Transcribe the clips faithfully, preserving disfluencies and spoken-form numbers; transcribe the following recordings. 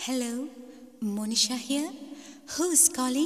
Hello, Monisha here. Who's calling?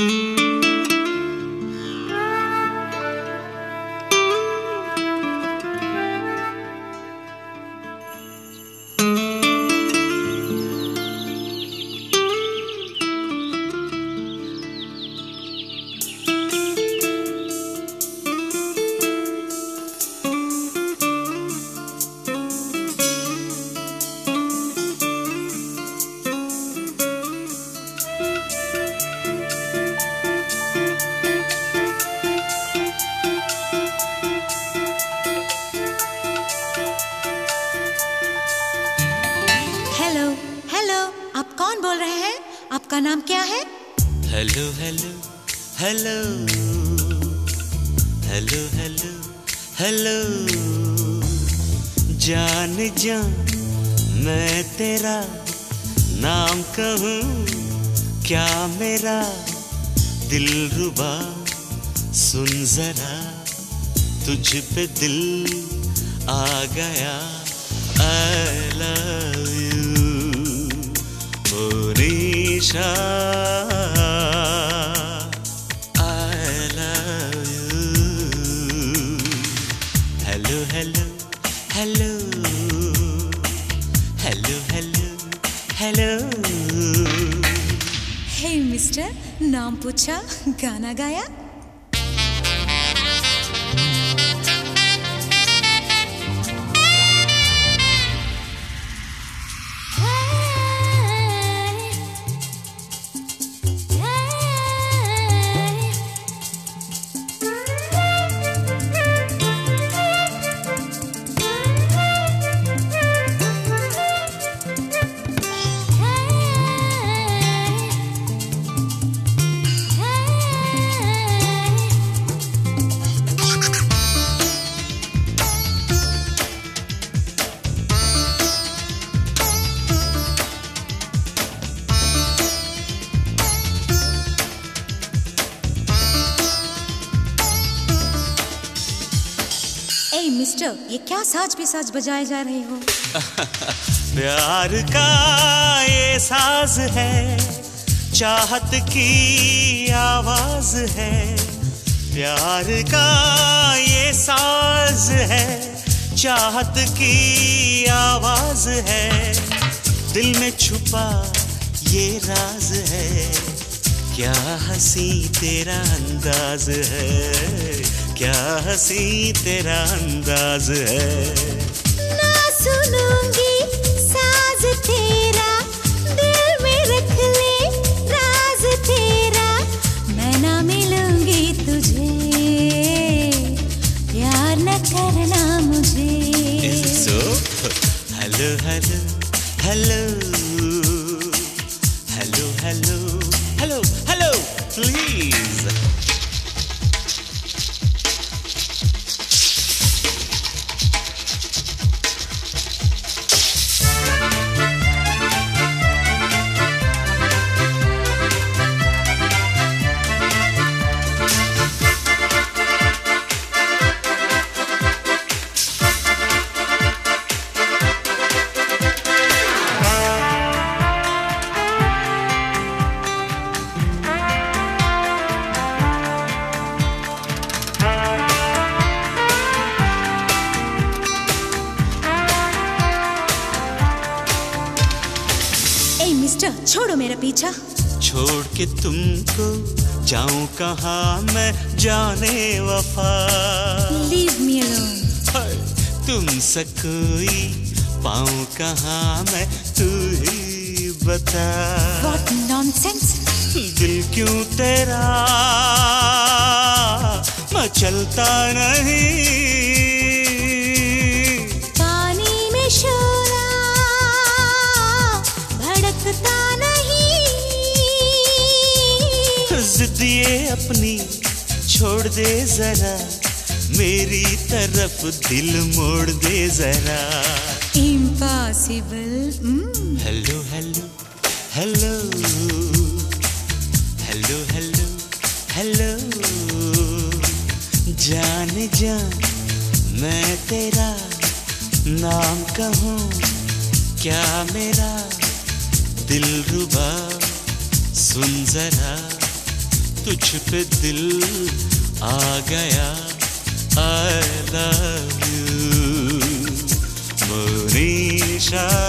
आप कौन बोल रहे हैं? आपका नाम क्या है? Hello hello hello hello hello hello जान जान मैं तेरा नाम कहूँ क्या मेरा दिलरुबा सुन जरा तुझ पे दिल आ गया I love you Monisha I love you Hello hello hello hello hello hello Hey mister, नाम पूछा गाना गाया ए मिस्टर, ये क्या साज पे साज बजाए जा रहे हो? प्यार का ये साज है, चाहत की आवाज है। प्यार का ये साज है, चाहत की आवाज है। दिल में छुपा ये राज है, क्या हंसी तेरा अंदाज है, क्या हंसी तेरा अंदाज है। ना सुनूंगी साज तेरा, दिल में रख ले राज तेरा। मैं ना मिलूंगी तुझे, प्यार न करना मुझे। Is it so? Hello, hello, hello, hello, hello, hello, hello, please. Mister, छोड़ो मेरा पीछा। छोड़ के तुमको जाऊं कहाँ मैं जाने वफा। Leave me alone. तुमसे कोई पाऊं कहाँ मैं, तू ही बता। What nonsense? दिल क्यों तेरा मचलता नहीं, पानी में शोला भड़कता नहीं। जिद ये अपनी छोड़ दे जरा, मेरी तरफ दिल मोड़ दे जरा। Impossible. Mm. Hello hello hello hello hello hello जान जान मैं तेरा नाम कहूँ क्या मेरा दिलरुबा सुन जरा, तुझ पे दिल आ गया, I love you मोनिशा।